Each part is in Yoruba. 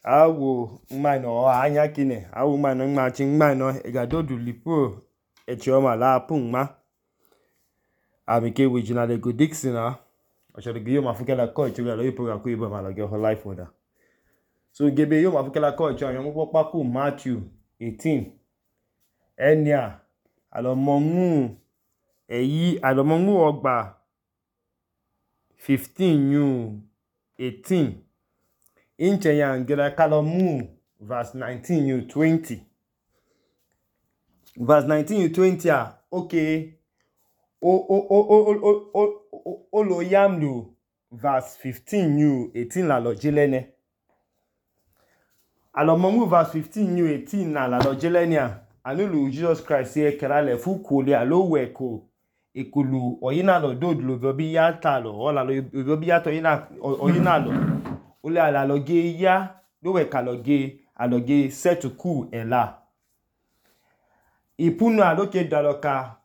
awo mmano anya kine awo mmano mmachi mmano egadodu lipo echioma la pungma amike wijina le go Dixon oshodigiyo mafukela coach we lo ipo ga ibo malo ge ho life order so gebe yo mafukela coach yan mo paku Matthew 18 enia alomongu eyi alomongu ogba 15 yu 18 inche yan gira kalomu verse 19 yu 20 verse 19 yu 20 okay lo yamlu verse 15 yu 18 la lo jelene alomongu verse 15 yu 18 la lo jelene anulu Jesus Christ ye kerale fukuli alo weko ikulu oyina lo dodlo bobi ya talo ola lo bobi ya to oyina lo ole ala lo ge ya lo weka lo ge aloge setuku ela ipunu aloke daloka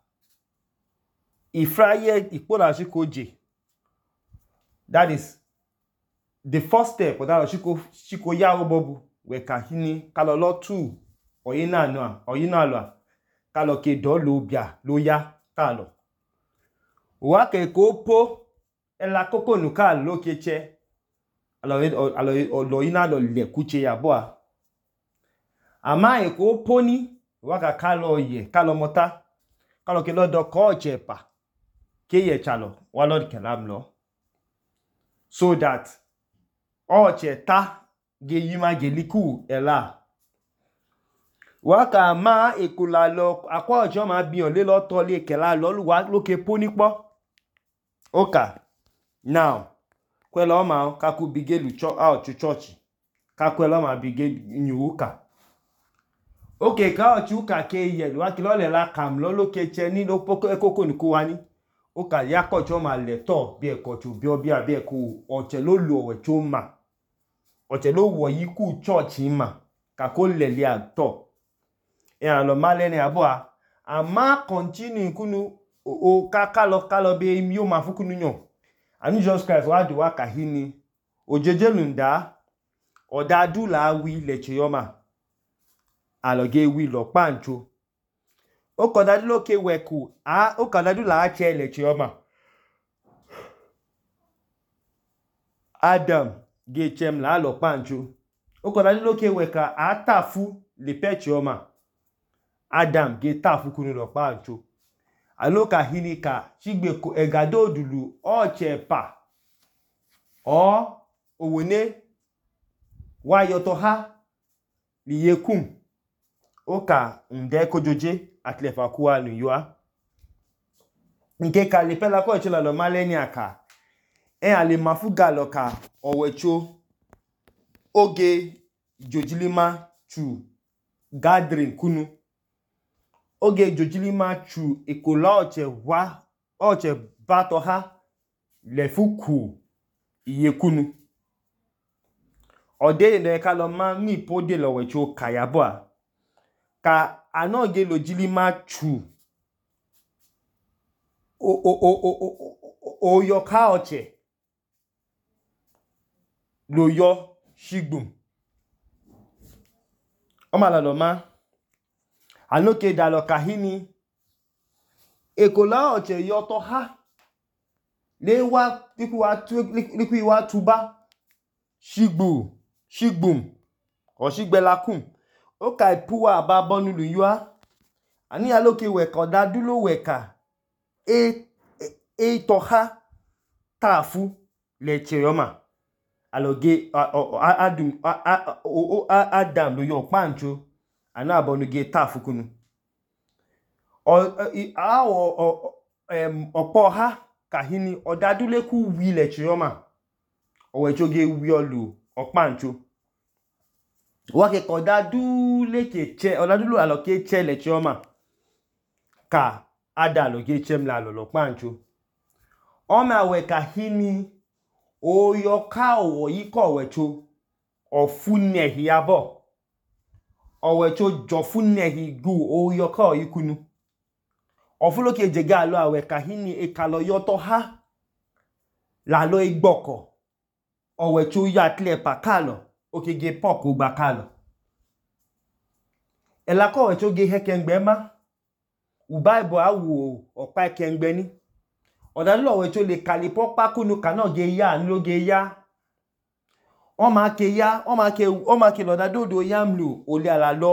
ifraye ipola shikoje. That is the first step that shiko ya obobu weka hini kalolo tu oyina lo kaloke do lo bia lo ya kalo wa ke ko po ela koko nuka lo keche alo ina lo le kuche ya boa ama e ko poni wa ka kalo ye kalo mota kalo ke lo do ko chepa ke ye chalo wa lo kelam lo so that o cheta ge yima ge liku ela waka ma ekula lo akwa ojo ma biyan le lo to le kela lo luwa loke poni po oka now kwelo ma kaku bigelu church kakwelo ma bige nyuka okay ka ochuka ke ye wa ki lo le la kam lo loke che ni lo poko ekoko ni ko wani oka ya ko jo ma le to bi e ko chu bi obi abi e ko oche lo lu owe chu ma oche lo wo yi ku church ma ka ko le le ato e an lo male ni aboa ama continue kunu o kalo be mi o ma fukunu nyon anu Jesus Christ wa do waka hini ojejelunda odadu la wi le chiyoma aloge wi lo pancho o kodadu loke weku o kodadu la che le chiyoma Adam ge chem la lo pancho o kodadu loke weka atafu le pe chiyoma Adam ge tafu kunu lo pancho aloka hinika chigbe ko egado dulu o chepa o owone wa yoto ha liyekum oka nde kojoje atlefa kuwa nu yua nke ka le pela ko chela lo maleni aka ale mafuga loka owecho oge jojilima chu gathering kunu oge jojilima chu ikola oche bato ha le fuku iyekunu ode ne ka lo ma mi pode lo wecho kayabo ka anoge lo jilima chu o yo ka oche lo yo shigbum o ma lo ma anoke dalo kahini ekola oche yoto ha lewa liku wa tuba shigbum o shigbelakum o ka ipuwa ababonu lu yua ani aloke weka dadulo weka to ha tafu le cheyoma aloge Adam lo yo pancho ana abonuge tafu kunu opo ha kahini odadule ku wi le chiyoma owechoge wi olu opancho wake kodadule keche odadulu aloke che le chiyoma ka ada loge chemla lo pancho o ma we kahini o yo ka owo yiko wecho ofune hiabo owecho jofune higu o yo ka oyikunu ofuloke jega lo awe kahini ekalo yoto ha la lo igboko owecho ya tlepa kalo okege pok ugba kalo elako wecho ge hekengbe ma u bible awu opa kengbe ni odalo wecho le kalipo pakunu kana ge ya nlo ge ya o ma ke ya o ma ke loda dodo yamlu ole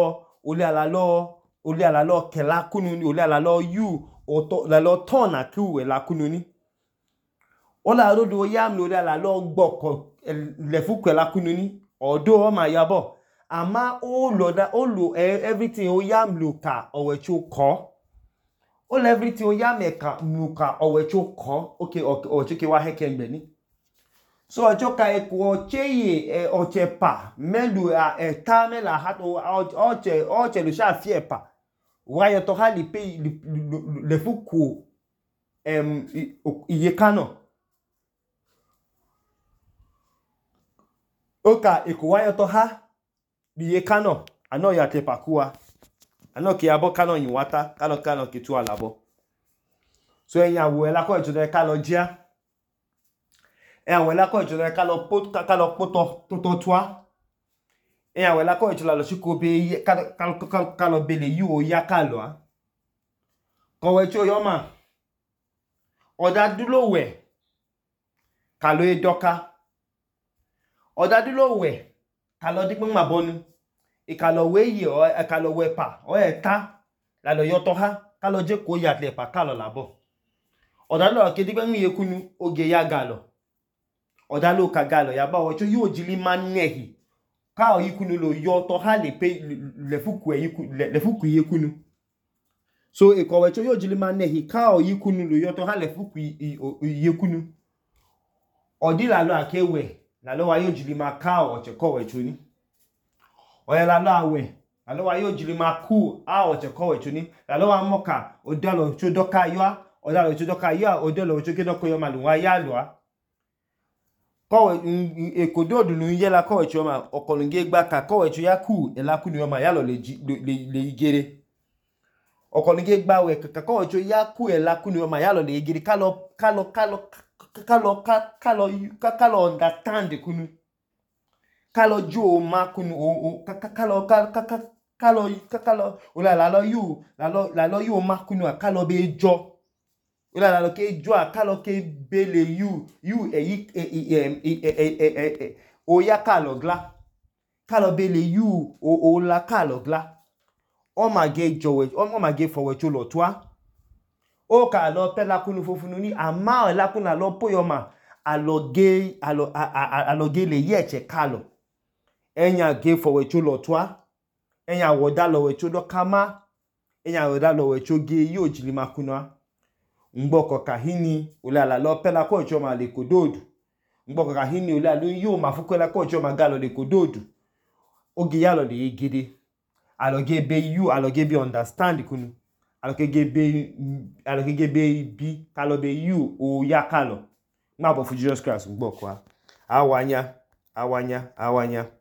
ala lo kela kunu ni ole ala lo yu oto la lo tona ku la kunu ni ola dodo yamlu ole ala lo gboko le fuku la kunu ni odo o ma yabo ama o lo everything o yamlu ka owecho ko o everything o yameka muka owecho ko okay ochoke wa hekengbe ni so ochoka eko cheye ochepa melu eta mela hato oche lo sha fiepa wa yo to ha li pe le fuku iye kano oka eko wa yo to ha iye kano ano ya te pakua ano ki abo kano yin wata kano ki tu alabo so eyan wo ela ko ejo ka lo jia àwọn elako ìjọba ká lọ poto tó twa àwọn elako ìjọba lọ sí kó be ká lọ bele yu o ya ká lọ kowe tí ó yọ ma oda dulo we ká lọ edoka oda dulo we ká lọ dipin ma bonu e ká lọ we yi o ká lọ we pa o eta la lọ yo to ha ká lọ je ko ya le pa ká lọ labo oda lo ke dipin mi yekunu oge ya ga lo odalo kagalo yaba ocho yo jili manehi ka oyikunu lo yo to ha le pe le fuku yekunu so ikowe cho yo jili manehi ka oyikunu lo yo to ha le fuku yekunu odila lo akewe la lo wa yo jili ma ka oche kowe chuni oya la lo awe la lo wa yo jili ma ku a oche kowe chuni la lo wa moka odalo cho doka yo odalo cho doka yo odalo cho ke doko yo malu wa ya lo kowe ekodo dunu yela kowe choma okolunge gba ka kowe chu yaku elaku ni oma yalo le igere okolunge gba we ka kowe chu yaku elaku ni oma yalo le igere kalo understand kunu kalo jo ma kunu kalo ola la lo yu ma kunu kalo be jo ola la ke jo akalo ke bele you o ya kalo gla kalo bele you o la kalo gla o ma ge jowe o ma ge fowe cho lo twa o ka lo pe la kunu fofunu ni ama la kunu lo poyoma aloge le yeche kalo enya ge fowe cho lo twa enya woda lo we cho do kama enya woda lo we cho ge yo jili makuna ngboko kahini ulala lo pela ko choma le kododu ngboko kahini ulala yo mafukwela ko choma galo le kododu ogi yalo le igide aloge be you aloge be understand kunu aloge be bi kalo be you o ya kalo ngabo fu Jesus Christ ngboko awanya